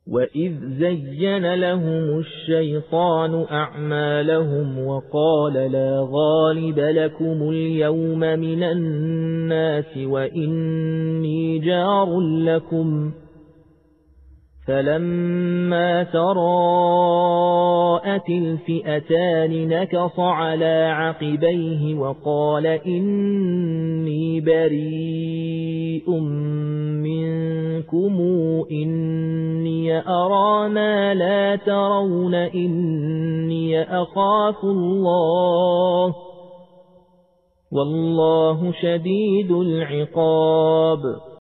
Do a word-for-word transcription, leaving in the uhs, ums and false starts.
وَإِذْ زَيَّنَ لَهُمُ الشَّيْطَانُ أَعْمَالَهُمْ وَقَالَ لَا غَالِبَ لَكُمُ الْيَوْمَ مِنَ النَّاسِ وَإِنِّي جَارٌ لَكُمْ فَلَمَّا تَرَاءَتِ الْفِئَتَانِ نَكَصَ عَلَى عَقِبَيْهِ وَقَالَ إِنِّي بَرِيءٌ مِنكُمْ إِنِّي أَرَىٰ مَا لَا تَرَوْنَ إِنِّي أَخَافُ اللَّهَ وَاللَّهُ شَدِيدُ الْعِقَابِ